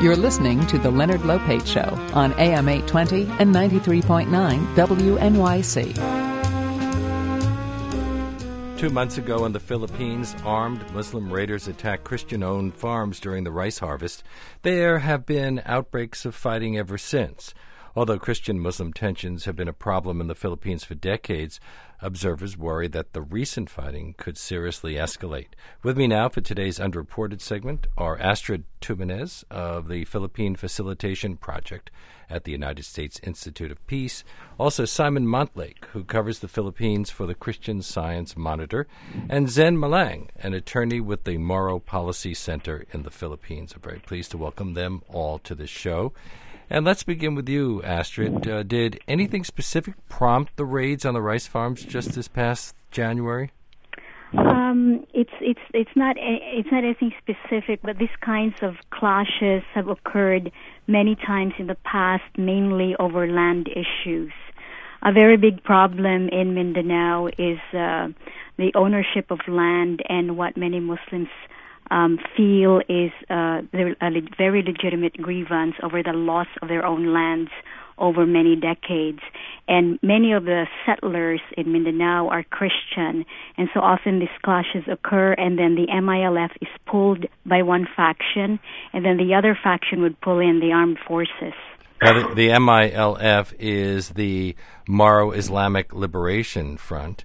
You're listening to The Leonard Lopate Show on AM 820 and 93.9 WNYC. 2 months ago in the Philippines, armed Muslim raiders attacked Christian-owned farms during the rice harvest. There have been outbreaks of fighting ever since. Although Christian-Muslim tensions have been a problem in the Philippines for decades, observers worry that the recent fighting could seriously escalate. With me now for today's Unreported segment are Astrid Tumenez of the Philippine Facilitation Project at the United States Institute of Peace, also Simon Montlake, who covers the Philippines for the Christian Science Monitor, and Zen Malang, an attorney with the Moro Policy Center in the Philippines. I'm very pleased to welcome them all to the show. And let's begin with you, Astrid. Did anything specific prompt the raids on the rice farms just this past January? It's not anything specific, but these kinds of clashes have occurred many times in the past, mainly over land issues. A very big problem in Mindanao is the ownership of land and what many Muslims feel is a very legitimate grievance over the loss of their own lands over many decades. And many of the settlers in Mindanao are Christian, and so often these clashes occur, and then the MILF is pulled by one faction, and then the other faction would pull in the armed forces. Now, the MILF is the Moro Islamic Liberation Front.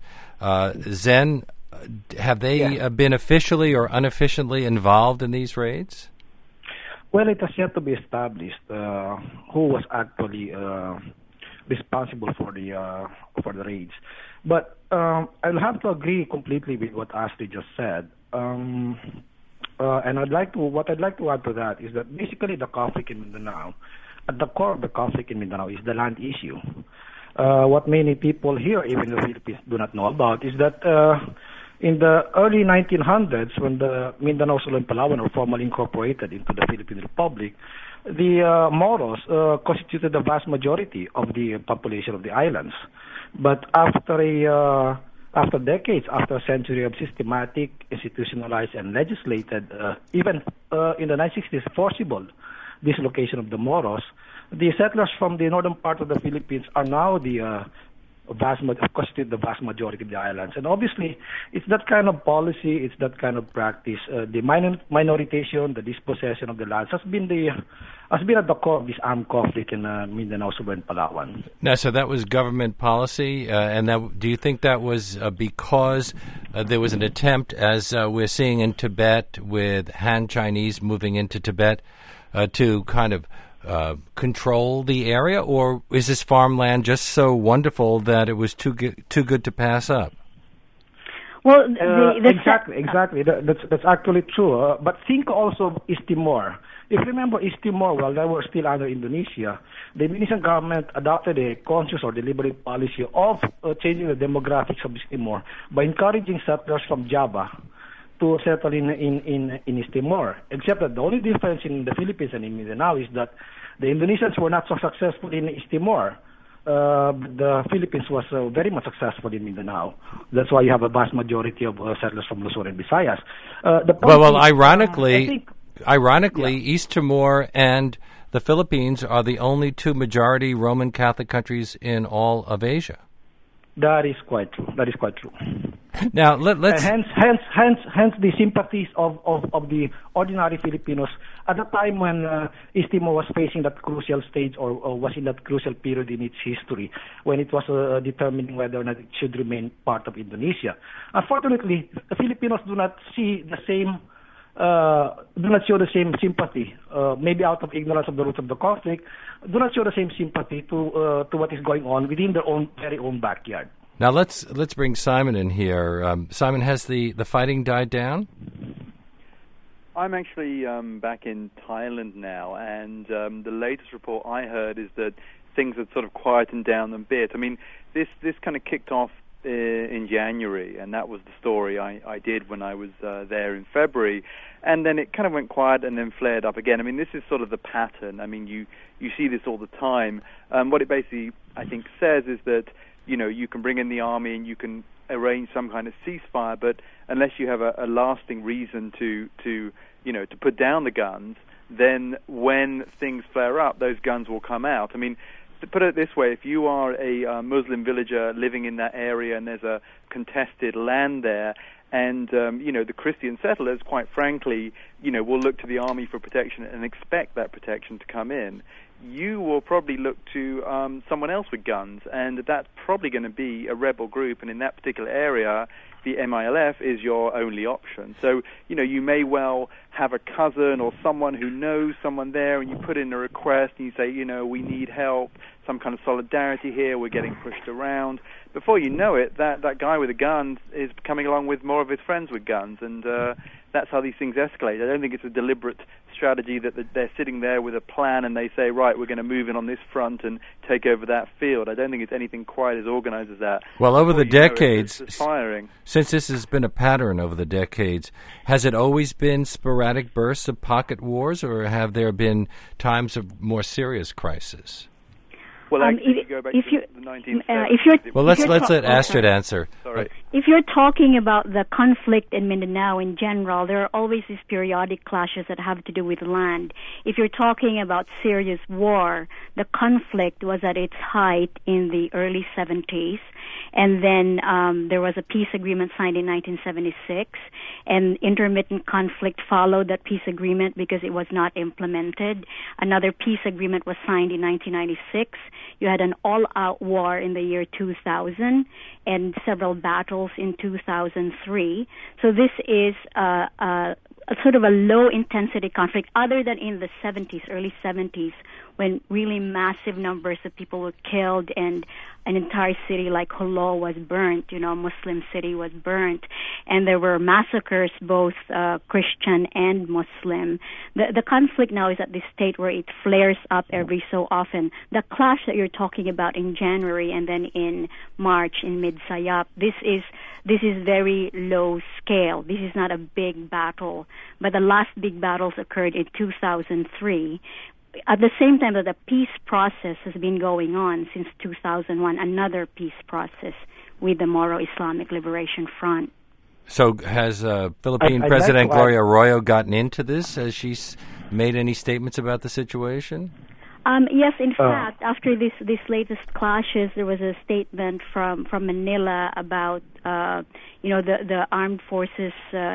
Zen, have they been officially or unofficially involved in these raids? Well, it has yet to be established who was actually responsible for the raids. But I'll have to agree completely with what Astrid just said. And what I'd like to add to that is that basically the conflict in Mindanao, at the core of the conflict in Mindanao is the land issue. What many people here, even in the Philippines, do not know about is that in the early 1900s, when the Mindanao, Sulu, and Palawan were formally incorporated into the Philippine Republic, the Moros constituted the vast majority of the population of the islands. But after decades, after a century of systematic, institutionalized, and legislated, even in the 1960s, forcible dislocation of the Moros, the settlers from the northern part of the Philippines are now constitute the vast majority of the islands. And obviously, it's that kind of policy, it's that kind of practice. The minoritization, the dispossession of the lands has been at the core of this armed conflict in Mindanao, Sulu, and Palawan. Now, so that was government policy, and do you think that was because there was an attempt, as we're seeing in Tibet with Han Chinese moving into Tibet, to kind of control the area, or is this farmland just so wonderful that it was too good to pass up? Well, exactly. That's actually true. But think also of East Timor. If you remember East Timor, while they were still under Indonesia, the Indonesian government adopted a conscious or deliberate policy of changing the demographics of East Timor by encouraging settlers from Java to settle in East Timor. Except that the only difference in the Philippines and in Mindanao is that the Indonesians were not so successful in East Timor. The Philippines was very much successful in Mindanao. That's why you have a vast majority of settlers from Luzon and Visayas. Ironically, East Timor and the Philippines are the only two majority Roman Catholic countries in all of Asia. That is quite true. Now, let's hence the sympathies of the ordinary Filipinos at the time when East Timor was facing that crucial stage or was in that crucial period in its history when it was determining whether or not it should remain part of Indonesia. Unfortunately, the Filipinos do not show the same sympathy, maybe out of ignorance of the roots of the conflict, do not show the same sympathy to what is going on within their very own backyard. Now let's bring Simon in here. Simon, has the fighting died down? I'm actually back in Thailand now, and the latest report I heard is that things had sort of quietened down a bit. I mean, this kind of kicked off in January, and that was the story I did when I was there in February, and then it kind of went quiet and then flared up again. I mean, this is sort of the pattern. I mean, you see this all the time. What it basically, I think, says is that, you know, you can bring in the army and you can arrange some kind of ceasefire, but unless you have a lasting reason to put down the guns, then when things flare up, those guns will come out. I mean, to put it this way, if you are a Muslim villager living in that area and there's a contested land there, and the Christian settlers, quite frankly, will look to the army for protection and expect that protection to come in, you will probably look to someone else with guns, and that's probably going to be a rebel group, and in that particular area, the MILF is your only option. So, you may well have a cousin or someone who knows someone there, and you put in a request, and you say, we need help, some kind of solidarity here, we're getting pushed around. Before you know it, that guy with a gun is coming along with more of his friends with guns, and that's how these things escalate. I don't think it's a deliberate strategy that they're sitting there with a plan and they say, right, we're going to move in on this front and take over that field. I don't think it's anything quite as organized as that. Well, over the decades, it's firing. Since this has been a pattern over the decades, has it always been sporadic bursts of pocket wars, or have there been times of more serious crisis? Well, actually, go back to the 1970s. Let's let Astrid answer. Sorry. If you're talking about the conflict in Mindanao in general, there are always these periodic clashes that have to do with land. If you're talking about serious war, the conflict was at its height in the early 70s, and then there was a peace agreement signed in 1976, and intermittent conflict followed that peace agreement because it was not implemented. Another peace agreement was signed in 1996. You had an all-out war in the year 2000 and several battles in 2003. So this is a sort of a low-intensity conflict, other than in the 70s, early 70s, when really massive numbers of people were killed and an entire city like Jolo was burnt, Muslim city was burnt, and there were massacres, both Christian and Muslim. The conflict now is at this state where it flares up every so often. The clash that you're talking about in January and then in March in Mid-Sayap, this is very low scale. This is not a big battle, but the last big battles occurred in 2003. At the same time that the peace process has been going on since 2001, another peace process with the Moro Islamic Liberation Front. So has Philippine President Gloria Arroyo gotten into this? Has she made any statements about the situation? Yes, in fact, after this latest clashes, there was a statement from Manila about the armed forces.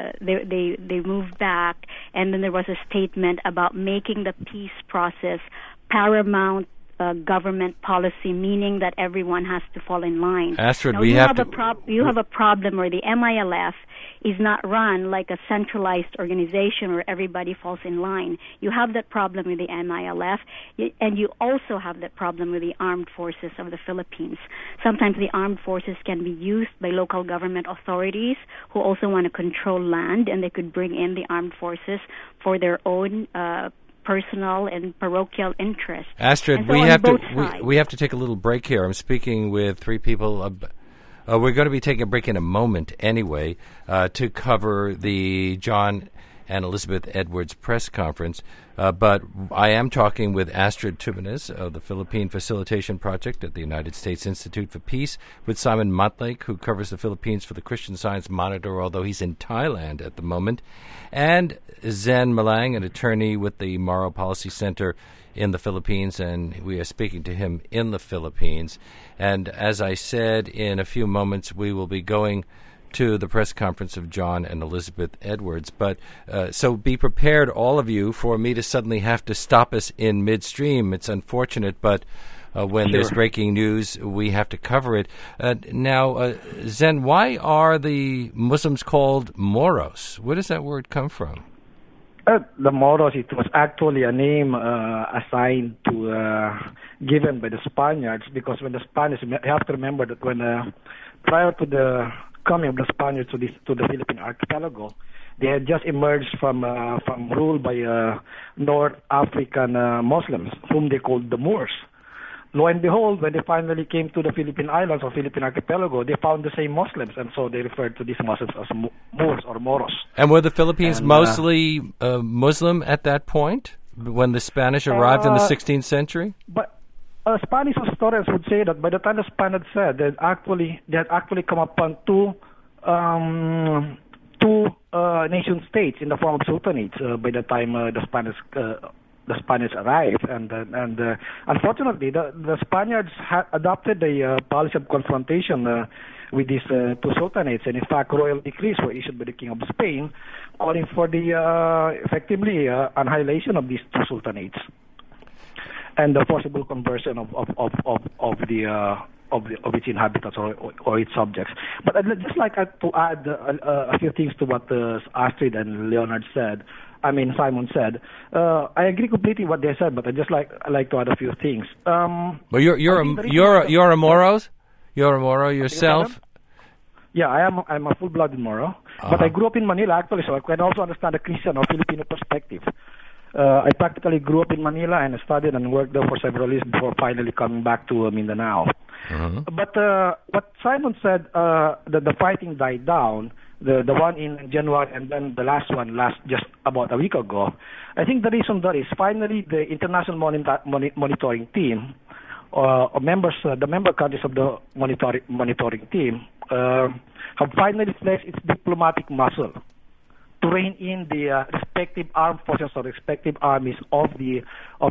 They moved back, and then there was a statement about making the peace process paramount government policy, meaning that everyone has to fall in line. Astrid, now, you have a problem where the MILF is not run like a centralized organization where everybody falls in line. You have that problem with the MILF, and you also have that problem with the armed forces of the Philippines. Sometimes the armed forces can be used by local government authorities who also want to control land, and they could bring in the armed forces for their own personal and parochial interests. Astrid, so we have to take a little break here. I'm speaking with three people. We're going to be taking a break in a moment anyway to cover the John and Elizabeth Edwards press conference. But I am talking with Astrid Tubanes of the Philippine Facilitation Project at the United States Institute for Peace, with Simon Motlake, who covers the Philippines for the Christian Science Monitor, although he's in Thailand at the moment, and Zen Malang, an attorney with the Moro Policy Center in the Philippines, and we are speaking to him in the Philippines. And as I said, in a few moments we will be going to the press conference of John and Elizabeth Edwards. But so be prepared, all of you, for me to suddenly have to stop us in midstream. It's unfortunate, but when there's breaking news, we have to cover it. Now, Zen, why are the Muslims called Moros? Where does that word come from? The Moros, it was actually a name assigned to, given by the Spaniards, because when the Spaniards, you have to remember that when prior to the coming of the Spaniards to the Philippine archipelago, they had just emerged from rule by North African Muslims, whom they called the Moors. Lo and behold, when they finally came to the Philippine Islands or Philippine archipelago, they found the same Muslims, and so they referred to these Muslims as Moors or Moros. And were the Philippines mostly Muslim at that point, when the Spanish arrived in the 16th century? But Spanish historians would say that by the time the Spaniards said, they had actually come upon two two nation states in the form of sultanates by the time the Spaniards arrived, and unfortunately, the Spaniards adopted a policy of confrontation with these two sultanates, and in fact, royal decrees were issued by the King of Spain, calling for the effectively annihilation of these two sultanates and the forcible conversion of its inhabitants or its subjects. But I'd just like to add a few things to what Astrid and Simon said. I agree completely what they said, but I like to add a few things. Well, you're a Moros? You're a Moro yourself? Yeah, I'm a full-blooded Moro, but I grew up in Manila actually, so I can also understand the Christian or Filipino perspective. I practically grew up in Manila and studied and worked there for several years before finally coming back to Mindanao. But what Simon said, that the fighting died down, the one in January and then the last one just about a week ago, I think the reason that is finally the international monitoring team, the member countries of the monitoring team, have finally flexed its diplomatic muscle to rein in the respective armed forces or respective armies of the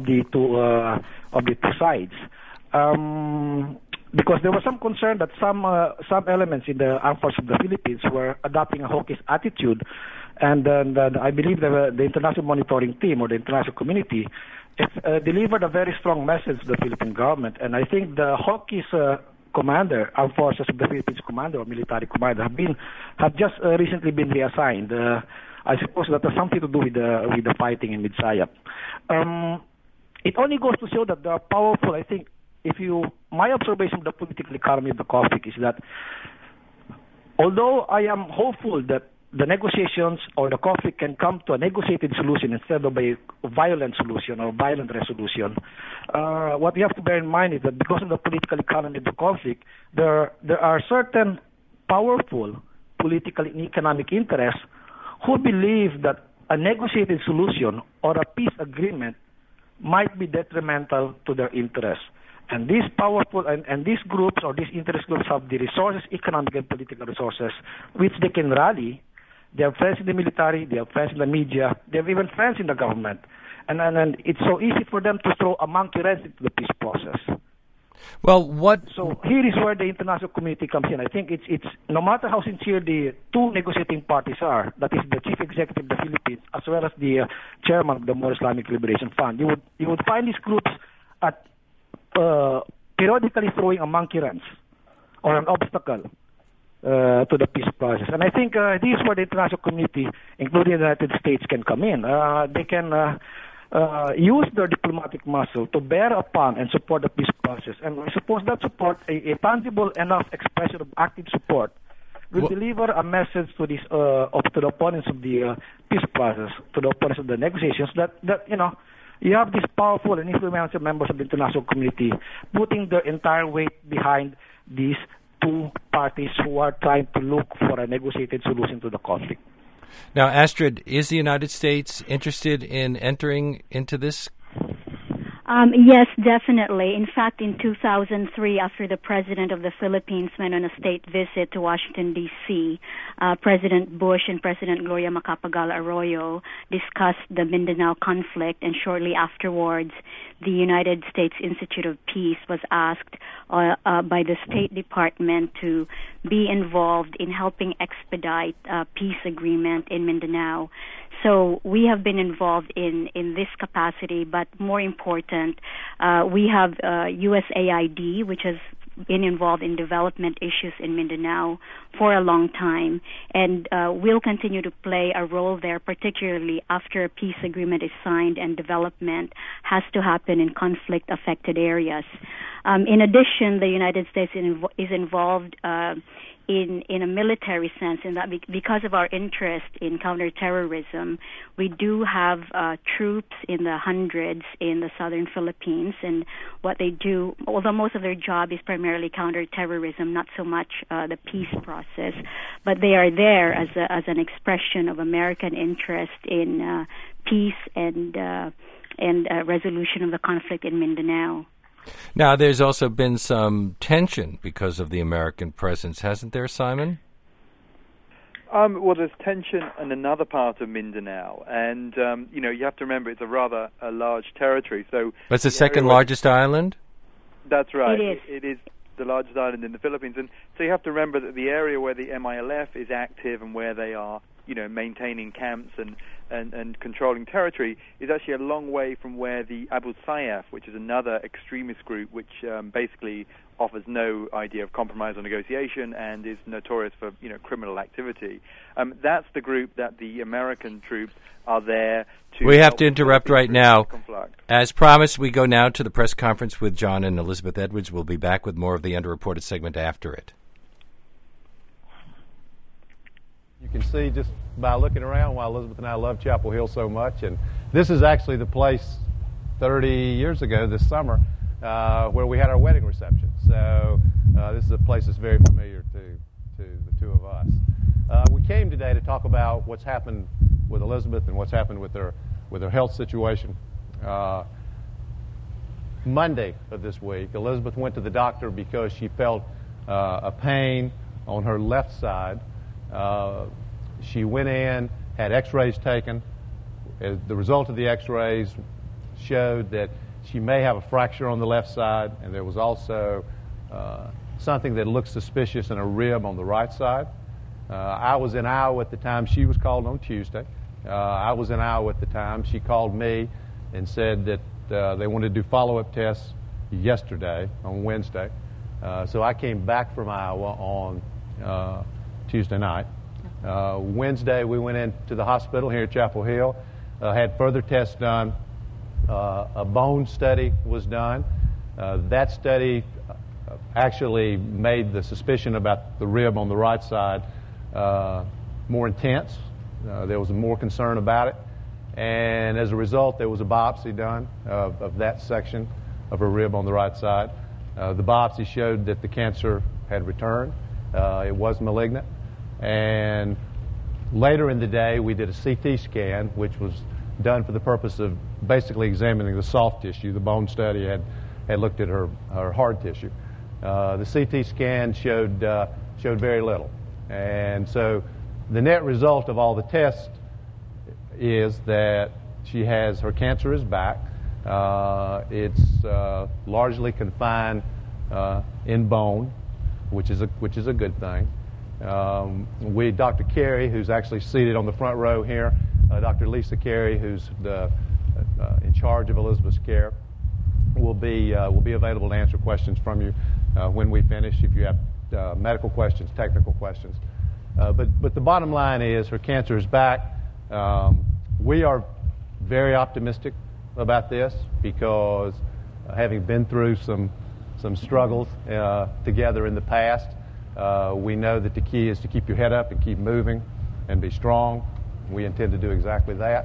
two sides. Because there was some concern that some elements in the armed forces of the Philippines were adopting a hawkish attitude, and I believe the international monitoring team or the international community delivered a very strong message to the Philippine government, and I think the hawkish commander, armed forces of the Philippines commander or military commander have just recently been reassigned. I suppose that has something to do with the fighting in Midsayap. It only goes to show that they are powerful. I think my observation of the political economy of the conflict is that although I am hopeful that the negotiations or the conflict can come to a negotiated solution instead of a violent solution or violent resolution, what we have to bear in mind is that because of the political economy of the conflict, there are certain powerful political and economic interests who believe that a negotiated solution or a peace agreement might be detrimental to their interests. And these powerful and these groups or these interest groups have the resources, economic and political resources, which they can rally. They have friends in the military, they have friends in the media, they have even friends in the government. And it's so easy for them to throw a monkey wrench into the peace process. So here is where the international community comes in. I think it's no matter how sincere the two negotiating parties are, that is the chief executive of the Philippines as well as the chairman of the More Islamic Liberation Fund, you would find these groups at periodically throwing a monkey wrench or an obstacle to the peace process. And I think this is where the international community, including the United States, can come in. They can use their diplomatic muscle to bear upon and support the peace process. And I suppose that support, a tangible enough expression of active support, will deliver a message to this to the opponents of the peace process, to the opponents of the negotiations, that you have these powerful and influential members of the international community putting their entire weight behind these two parties who are trying to look for a negotiated solution to the conflict. Now, Astrid, is the United States interested in entering into this? Yes, definitely. In fact, in 2003, after the president of the Philippines went on a state visit to Washington, D.C., President Bush and President Gloria Macapagal Arroyo discussed the Mindanao conflict, and shortly afterwards, the United States Institute of Peace was asked by the State Department to be involved in helping expedite a peace agreement in Mindanao. So we have been involved in this capacity, but more important, we have USAID, which has been involved in development issues in Mindanao for a long time, and will continue to play a role there, particularly after a peace agreement is signed and development has to happen in conflict-affected areas. In addition, the United States is involved in a military sense, in that because of our interest in counterterrorism, we do have troops in the hundreds in the southern Philippines, and what they do, although most of their job is primarily counterterrorism, not so much the peace process, but they are there as an expression of American interest in peace and resolution of the conflict in Mindanao. Now, there's also been some tension because of the American presence, hasn't there, Simon? Well, there's tension in another part of Mindanao, and you have to remember it's a large territory. So it's the second largest island. That's right. It is. It is the largest island in the Philippines, and so you have to remember that the area where the MILF is active and where they are, maintaining camps and controlling territory is actually a long way from where the Abu Sayyaf, which is another extremist group, which basically offers no idea of compromise or negotiation and is notorious for criminal activity. That's the group that the American troops are there to. We have to interrupt right now. Conflict. As promised, we go now to the press conference with John and Elizabeth Edwards. We'll be back with more of the underreported segment after it. You can see just by looking around why Elizabeth and I love Chapel Hill so much. And this is actually the place 30 years ago this summer where we had our wedding reception. So this is a place that's very familiar to the two of us. We came today to talk about what's happened with Elizabeth and what's happened with her health situation. Monday of this week, Elizabeth went to the doctor because she felt a pain on her left side. She went in, had x-rays taken. The result of the x-rays showed that she may have a fracture on the left side, and there was also something that looked suspicious in a rib on the right side. I was in Iowa at the time. She was called on Tuesday. I was in Iowa at the time. She called me and said that they wanted to do follow-up tests yesterday, on Wednesday. So I came back from Iowa on Tuesday night. Wednesday, we went into the hospital here at Chapel Hill, had further tests done. A bone study was done. That study actually made the suspicion about the rib on the right side more intense. There was more concern about it. And as a result, there was a biopsy done of that section of her rib on the right side. The biopsy showed that the cancer had returned. It was malignant. And later in the day, we did a CT scan, which was done for the purpose of basically examining the soft tissue. The bone study had looked at her hard tissue. The CT scan showed very little. And so the net result of all the tests is that her cancer is back. It's largely confined in bone, which is a good thing. Dr. Carey, who's actually seated on the front row here, Dr. Lisa Carey, who's in charge of Elizabeth's care, will be available to answer questions from you when we finish. If you have medical questions, technical questions, but the bottom line is her cancer is back. We are very optimistic about this because having been through some struggles together in the past. We know that the key is to keep your head up and keep moving and be strong. We intend to do exactly that.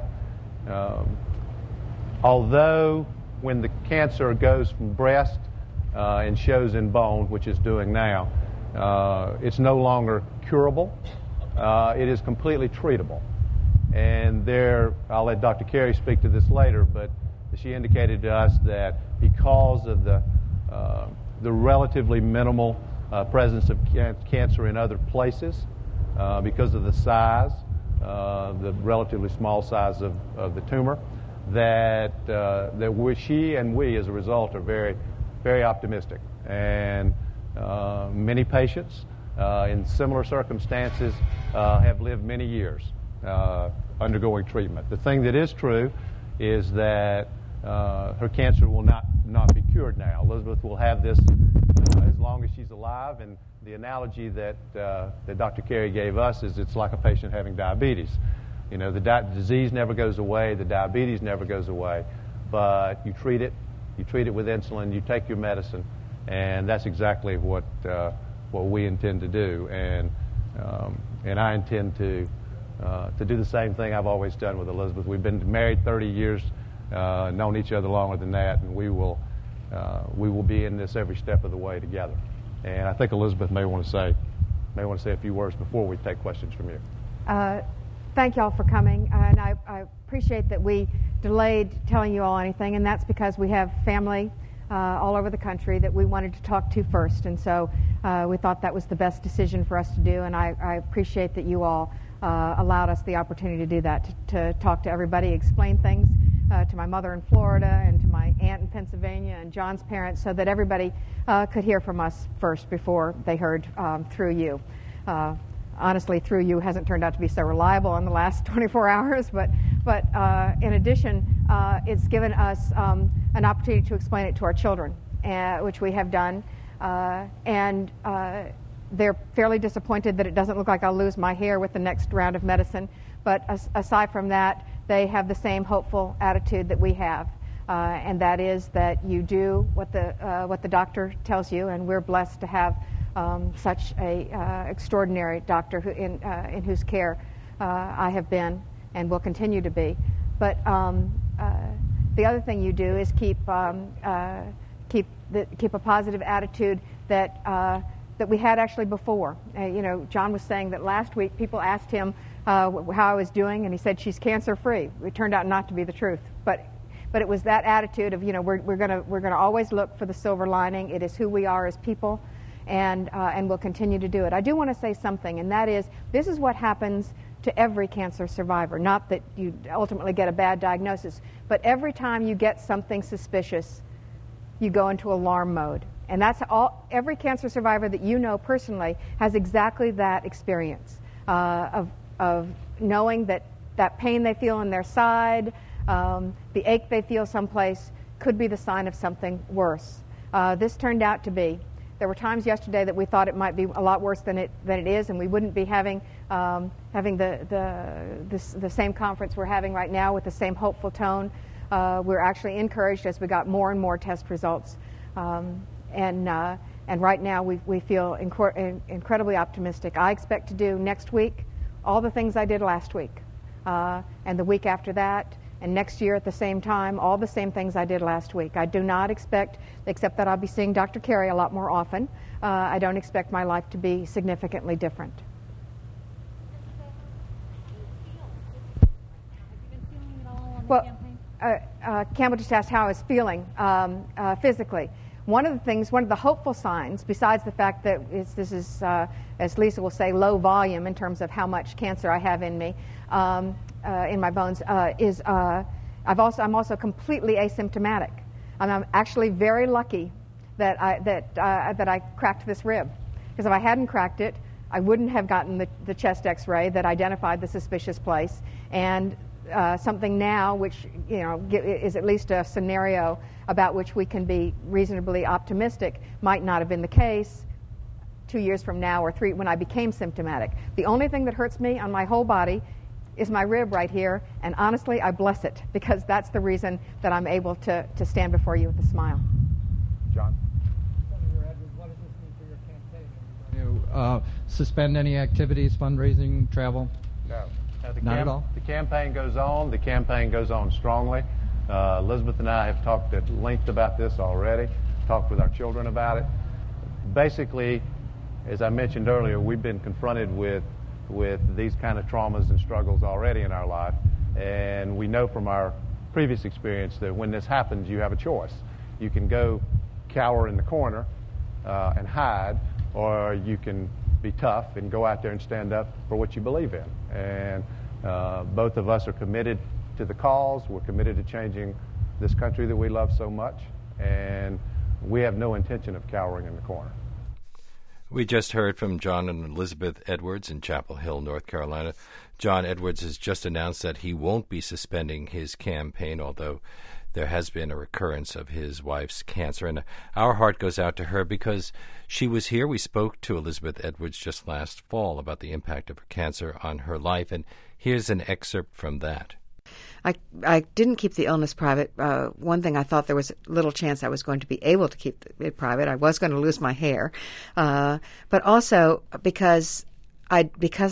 Although when the cancer goes from breast and shows in bone, which it's doing now, it's no longer curable. It is completely treatable. And I'll let Dr. Carey speak to this later, but she indicated to us that because of the relatively minimal presence of cancer in other places, because of the size, the relatively small size of the tumor, that she and we, as a result, are very, very optimistic. And many patients in similar circumstances have lived many years undergoing treatment. The thing that is true is that her cancer will not be cured now. Elizabeth will have this as long as she's alive, and the analogy that Dr. Carey gave us is it's like a patient having diabetes. You know, the disease never goes away, the diabetes never goes away, but you treat it with insulin, you take your medicine, and that's exactly what we intend to do. And I intend to do the same thing I've always done with Elizabeth. We've been married 30 years, known each other longer than that, and we will be in this every step of the way together. And I think Elizabeth may want to say a few words before we take questions from you. Thank you all for coming, and I appreciate that we delayed telling you all anything, and that's because we have family all over the country that we wanted to talk to first, and so we thought that was the best decision for us to do, and I appreciate that you all allowed us the opportunity to do that, to talk to everybody, explain things to my mother in Florida and to my aunt in Pennsylvania and John's parents, so that everybody could hear from us first before they heard through you. Honestly, through you hasn't turned out to be so reliable in the last 24 hours, but in addition, it's given us an opportunity to explain it to our children, which we have done, and they're fairly disappointed that it doesn't look like I'll lose my hair with the next round of medicine, but aside from that, they have the same hopeful attitude that we have, and that is that you do what the doctor tells you, and we're blessed to have such a extraordinary doctor in whose care I have been and will continue to be. But the other thing you do is keep a positive attitude that we had actually before. John was saying that last week people asked him how I was doing, and he said she's cancer-free. It turned out not to be the truth, but it was that attitude of we're gonna always look for the silver lining. It is who we are as people. And we'll continue to do it. I do want to say something, and that is, this is what happens to every cancer survivor. Not that you ultimately get a bad diagnosis, but every time you get something suspicious, you go into alarm mode. And that's all. Every cancer survivor that you know personally has exactly that experience of knowing that pain they feel in their side, the ache they feel someplace, could be the sign of something worse. This turned out to be. There were times yesterday that we thought it might be a lot worse than it is, and we wouldn't be having the same conference we're having right now with the same hopeful tone. We're actually encouraged as we got more and more test results, and right now we feel incredibly optimistic. I expect to do next week all the things I did last week, and the week after that. And next year at the same time, all the same things I did last week. I do not expect, except that I'll be seeing Dr. Carey a lot more often, I don't expect my life to be significantly different. Well, Campbell just asked how I was feeling physically. One of the hopeful signs, besides the fact that this is, as Lisa will say, low volume in terms of how much cancer I have in me, in my bones, is I'm also completely asymptomatic. I'm actually very lucky that I cracked this rib, because if I hadn't cracked it, I wouldn't have gotten the chest X-ray that identified the suspicious place, and something now which is at least a scenario about which we can be reasonably optimistic might not have been the case 2 years from now or 3 when I became symptomatic. The only thing that hurts me on my whole body is my rib right here, and honestly, I bless it, because that's the reason that I'm able to stand before you with a smile. John? Senator Edwards, what does this mean for your campaign? Are you suspend any activities, fundraising, travel? No. Not at all? The campaign goes on. The campaign goes on strongly. Elizabeth and I have talked at length about this already, talked with our children about it. Basically, as I mentioned earlier, we've been confronted with these kind of traumas and struggles already in our life, and we know from our previous experience that when this happens, you have a choice. You can go cower in the corner and hide, or you can be tough and go out there and stand up for what you believe in. And both of us are committed to the cause. We're committed to changing this country that we love so much, and we have no intention of cowering in the corner. We just heard from John and Elizabeth Edwards in Chapel Hill, North Carolina. John Edwards has just announced that he won't be suspending his campaign, although there has been a recurrence of his wife's cancer. And our heart goes out to her because she was here. We spoke to Elizabeth Edwards just last fall about the impact of her cancer on her life, and here's an excerpt from that. I didn't keep the illness private. One thing, I thought there was little chance I was going to be able to keep it private. I was going to lose my hair. But also because I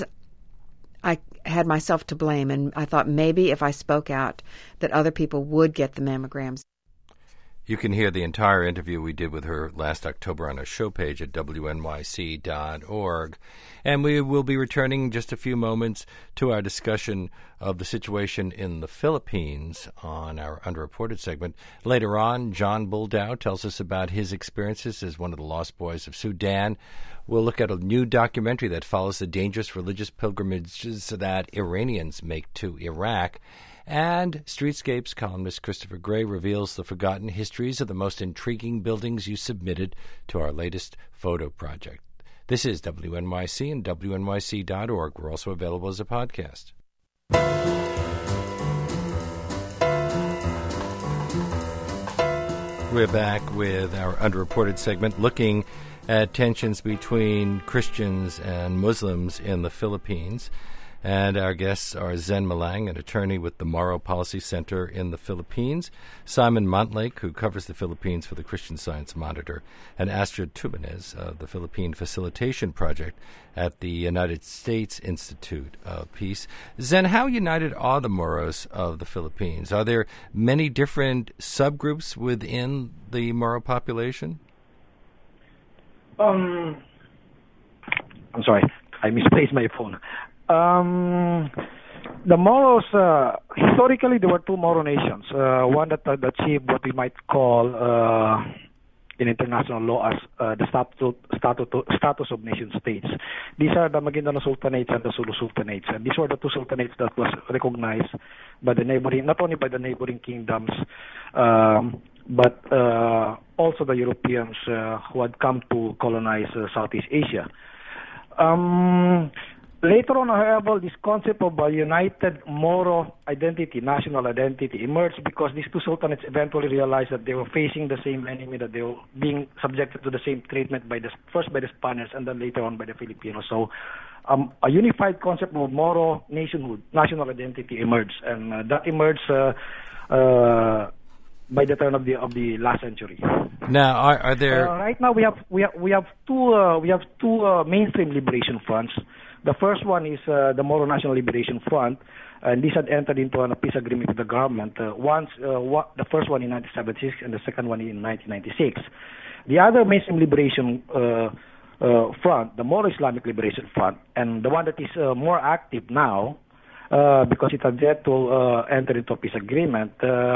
had myself to blame, and I thought maybe if I spoke out that other people would get the mammograms. You can hear the entire interview we did with her last October on our show page at wnyc.org. And we will be returning in just a few moments to our discussion of the situation in the Philippines on our Underreported segment. Later on, John Buldow tells us about his experiences as one of the lost boys of Sudan. We'll look at a new documentary that follows the dangerous religious pilgrimages that Iranians make to Iraq. And Streetscapes columnist Christopher Gray reveals the forgotten histories of the most intriguing buildings you submitted to our latest photo project. This is WNYC and WNYC.org. We're also available as a podcast. We're back with our Underreported segment, looking at tensions between Christians and Muslims in the Philippines. And our guests are Zen Malang, an attorney with the Moro Policy Center in the Philippines, Simon Montlake, who covers the Philippines for the Christian Science Monitor, and Astrid Tubanez of the Philippine Facilitation Project at the United States Institute of Peace. Zen, how united are the Moros of the Philippines? Are there many different subgroups within the Moro population? I'm sorry, I misplaced my phone. The Moros, historically there were two Moro nations, one that achieved what we might call in international law as the status of nation states. These are the Maguindanao Sultanates and the Sulu Sultanates, and these were the two sultanates that was recognized by the neighboring, not only by the neighboring kingdoms, but also the Europeans who had come to colonize Southeast Asia. Later on, however, this concept of a united Moro identity, national identity, emerged because these two sultanates eventually realized that they were facing the same enemy, that they were being subjected to the same treatment first by the Spaniards and then later on by the Filipinos. So a unified concept of Moro nationhood, national identity emerged, and that emerged by the turn of the last century. Now, are there right now we have two mainstream liberation fronts. The first one is the Moro National Liberation Front, and this had entered into a peace agreement with the government. The first one in 1976 and the second one in 1996. The other mainstream liberation front, the Moro Islamic Liberation Front, and the one that is more active now, because it has yet to enter into a peace agreement,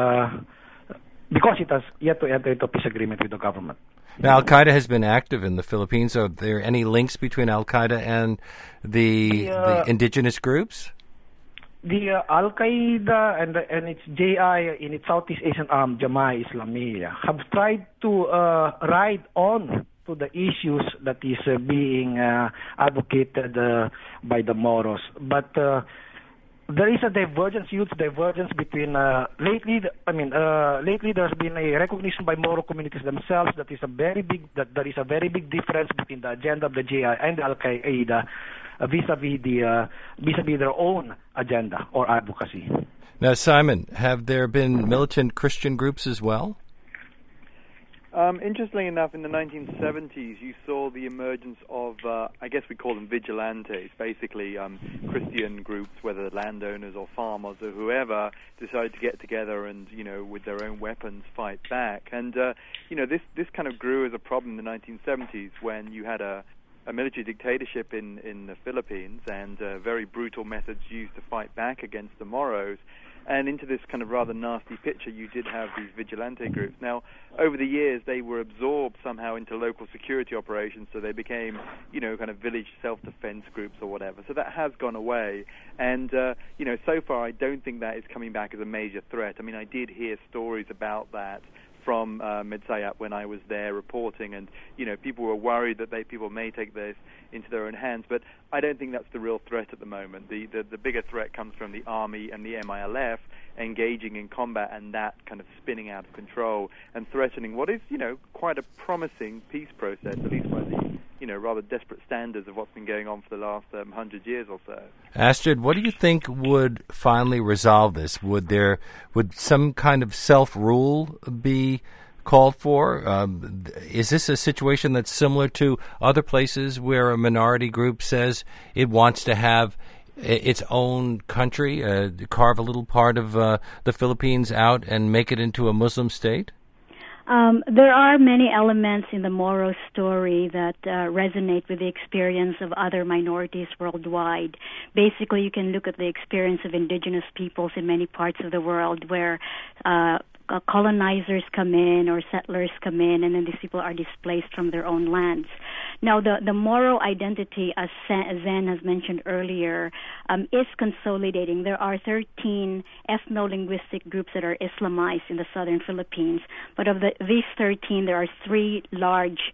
because it has yet to enter into a peace agreement with the government. Now, Al-Qaeda has been active in the Philippines. Are there any links between Al-Qaeda and the indigenous groups? The Al-Qaeda and its JI in its Southeast Asian arm, Jamaah Islamiyah, have tried to ride on to the issues that is being advocated by the Moros. But there is a huge divergence between. Lately there's been a recognition by Moro communities themselves that is there is a very big difference between the agenda of the JI and the Al-Qaeda vis-a-vis their own agenda or advocacy. Now, Simon, have there been militant Christian groups as well? Interestingly enough, in the 1970s, you saw the emergence of, I guess we call them vigilantes, basically Christian groups, whether landowners or farmers or whoever, decided to get together and, with their own weapons, fight back. And, this kind of grew as a problem in the 1970s when you had a military dictatorship in the Philippines and very brutal methods used to fight back against the Moros. And into this kind of rather nasty picture, you did have these vigilante groups. Now, over the years, they were absorbed somehow into local security operations, so they became, kind of village self-defense groups or whatever. So that has gone away. And, so far, I don't think that is coming back as a major threat. I mean, I did hear stories about that from Medsayap when I was there reporting, and people were worried that people may take this into their own hands, but I don't think that's the real threat at the moment. The bigger threat comes from the army and the MILF engaging in combat, and that kind of spinning out of control and threatening what is quite a promising peace process, at least by the rather desperate standards of what's been going on for the last 100 years or so. Astrid, what do you think would finally resolve this? Would some kind of self-rule be called for? Is this a situation that's similar to other places where a minority group says it wants to have its own country, carve a little part of the Philippines out and make it into a Muslim state? There are many elements in the Moro story that resonate with the experience of other minorities worldwide. Basically, you can look at the experience of indigenous peoples in many parts of the world where colonizers come in or settlers come in, and then these people are displaced from their own lands. Now, the Moro identity, as Zen has mentioned earlier, is consolidating. There are 13 ethno-linguistic groups that are Islamized in the southern Philippines, but of these 13, there are 3 large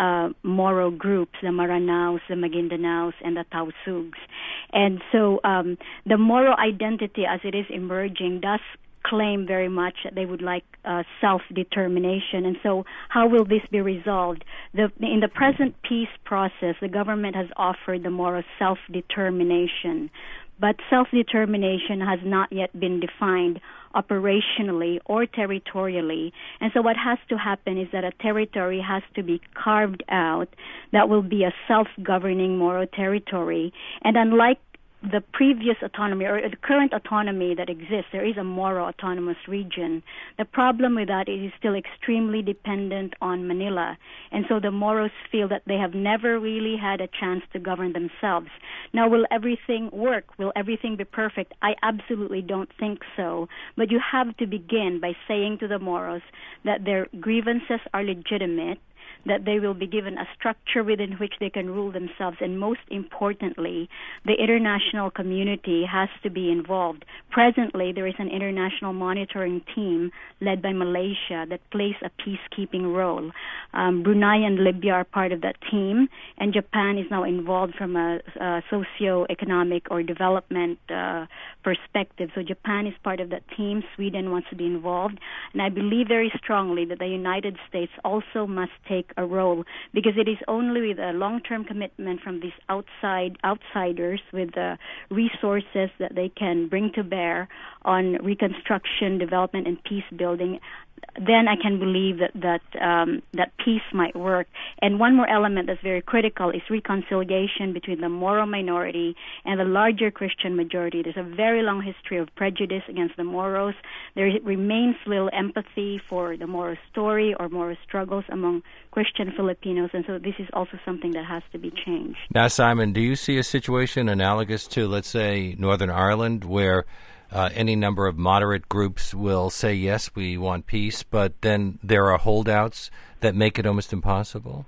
Moro groups, the Maranaos, the Maguindanaos, and the Tausugs. And so the Moro identity, as it is emerging, does claim very much that they would like self-determination. And so how will this be resolved? In the present peace process, the government has offered the Moro self-determination, but self-determination has not yet been defined operationally or territorially. And so what has to happen is that a territory has to be carved out that will be a self-governing Moro territory. And unlike the previous autonomy or the current autonomy that exists, there is a Moro autonomous region. The problem with that is it's still extremely dependent on Manila. And so the Moros feel that they have never really had a chance to govern themselves. Now, will everything work? Will everything be perfect? I absolutely don't think so. But you have to begin by saying to the Moros that their grievances are legitimate, that they will be given a structure within which they can rule themselves, and most importantly, the international community has to be involved. Presently, there is an international monitoring team led by Malaysia that plays a peacekeeping role. Brunei and Libya are part of that team, and Japan is now involved from a socio-economic or development perspective. So Japan is part of that team. Sweden wants to be involved, and I believe very strongly that the United States also must take a role, because it is only with a long-term commitment from these outsiders with the resources that they can bring to bear on reconstruction, development, and peace building, then I can believe that peace might work. And one more element that's very critical is reconciliation between the Moro minority and the larger Christian majority. There's a very long history of prejudice against the Moros. There remains little empathy for the Moro story or Moro struggles among Christian Filipinos, and so this is also something that has to be changed. Now, Simon, do you see a situation analogous to, let's say, Northern Ireland, where any number of moderate groups will say, yes, we want peace, but then there are holdouts that make it almost impossible?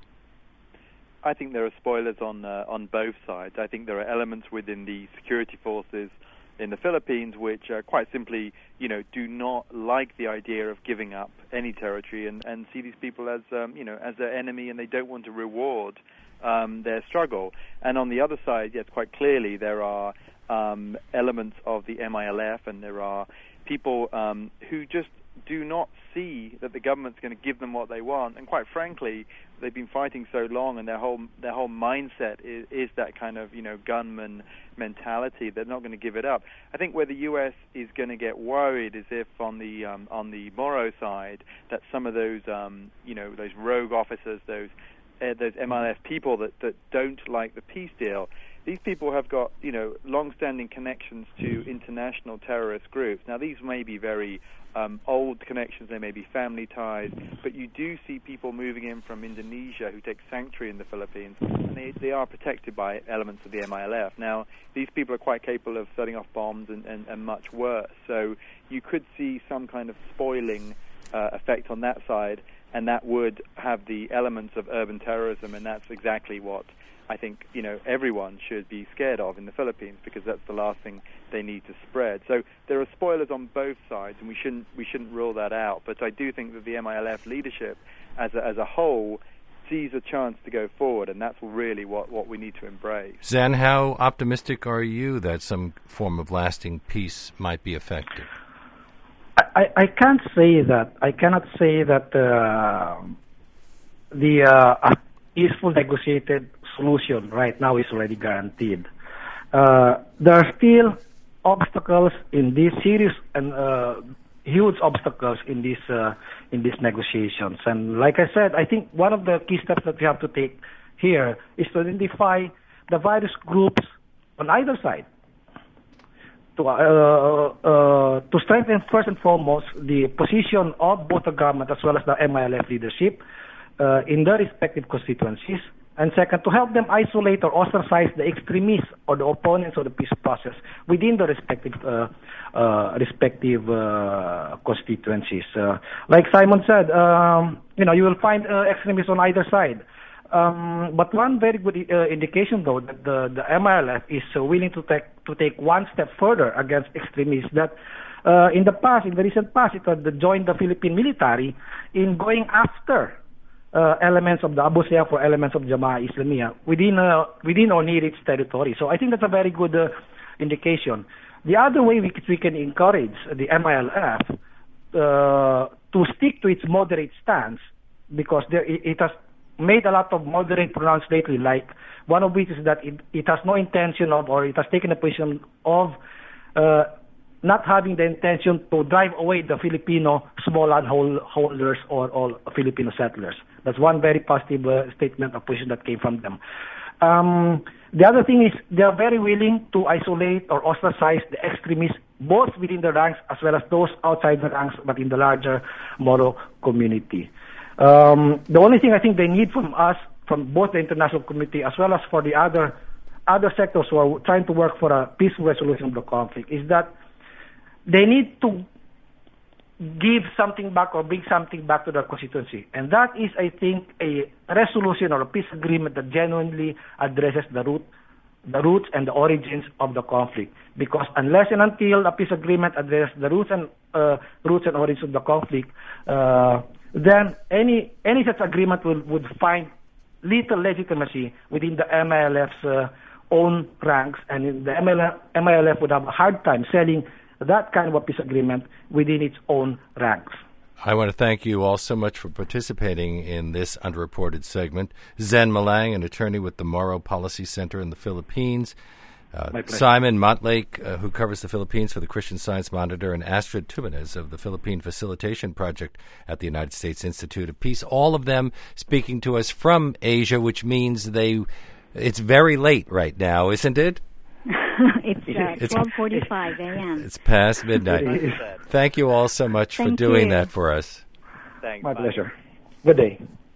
I think there are spoilers on both sides. I think there are elements within the security forces in the Philippines which quite simply, do not like the idea of giving up any territory and see these people as, as their enemy, and they don't want to reward their struggle. And on the other side, yes, quite clearly there are elements of the MILF, and there are people who just do not see that the government's going to give them what they want. And quite frankly, they've been fighting so long, and their whole mindset is that kind of gunman mentality. They're not going to give it up. I think where the U.S. is going to get worried is if on the Moro side that some of those those rogue officers, those MILF people that don't like the peace deal. These people have got, long-standing connections to international terrorist groups. Now, these may be very old connections, they may be family ties, but you do see people moving in from Indonesia who take sanctuary in the Philippines, and they are protected by elements of the MILF. Now, these people are quite capable of setting off bombs and much worse. So you could see some kind of spoiling effect on that side, and that would have the elements of urban terrorism, and that's exactly what I think everyone should be scared of in the Philippines, because that's the last thing they need to spread. So there are spoilers on both sides, and we shouldn't rule that out. But I do think that the MILF leadership, as a whole, sees a chance to go forward, and that's really what we need to embrace. Zen, how optimistic are you that some form of lasting peace might be effective? I can't say that. I cannot say that the peaceful negotiated solution right now is already guaranteed. There are still obstacles in these serious and huge obstacles in these negotiations. And like I said, I think one of the key steps that we have to take here is to identify the various groups on either side to strengthen first and foremost the position of both the government as well as the MILF leadership in their respective constituencies, and second, to help them isolate or ostracize the extremists or the opponents of the peace process within the respective constituencies. Like Simon said, you will find extremists on either side. But one very good indication, though, that the MILF is willing to take one step further against extremists, that in the recent past, it had joined the Philippine military in going after elements of the Abu Sayyaf or elements of Jama'ah Islamiyah within or near its territory. So I think that's a very good indication. The other way we can encourage the MILF to stick to its moderate stance, because it has made a lot of moderate pronouncements lately, like one of which is that it has no intention of, or it has taken a position of not having the intention to drive away the Filipino small landholders or Filipino settlers. That's one very positive statement of position that came from them. The other thing is they are very willing to isolate or ostracize the extremists, both within the ranks as well as those outside the ranks, but in the larger Moro community. The only thing I think they need from us, from both the international community as well as for the other sectors who are trying to work for a peaceful resolution of the conflict, is that they need to give something back or bring something back to their constituency. And that is, I think, a resolution or a peace agreement that genuinely addresses the roots and the origins of the conflict. Because unless and until a peace agreement addresses the roots and origins of the conflict, then any such agreement would find little legitimacy within the MILF's own ranks, and the MILF would have a hard time selling that kind of a peace agreement within its own ranks. I want to thank you all so much for participating in this underreported segment. Zen Malang, an attorney with the Moro Policy Center in the Philippines. Simon Montlake, who covers the Philippines for the Christian Science Monitor, and Astrid Tubanez of the Philippine Facilitation Project at the United States Institute of Peace. All of them speaking to us from Asia, which means it's very late right now, isn't it? It's 12:45 a.m. It's past midnight. Thank you all so much for doing that for us. Thanks. My pleasure. Good day.